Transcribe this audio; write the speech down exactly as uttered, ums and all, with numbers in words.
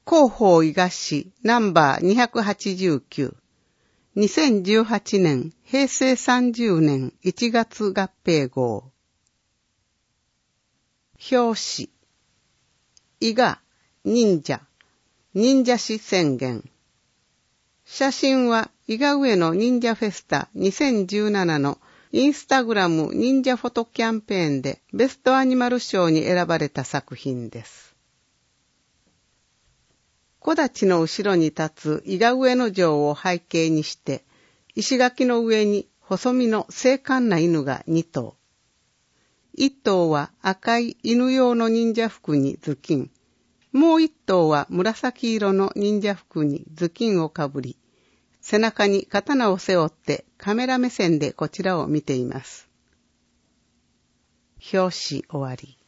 広報伊賀市ナンバーにひゃくはちじゅうきゅう。にせんじゅうはちねんへいせいさんじゅうねんいちがつ合併号。表紙。伊賀忍者忍者史宣言。写真は伊賀上野忍者フェスタにせんじゅうななのインスタグラム忍者フォトキャンペーンでベストアニマル賞に選ばれた作品です。木立の後ろに立つ伊賀上野城を背景にして、石垣の上に細身の精悍な犬がに頭。一頭は赤い犬用の忍者服に頭巾。もう一頭は紫色の忍者服に頭巾をかぶり、背中に刀を背負ってカメラ目線でこちらを見ています。表紙終わり。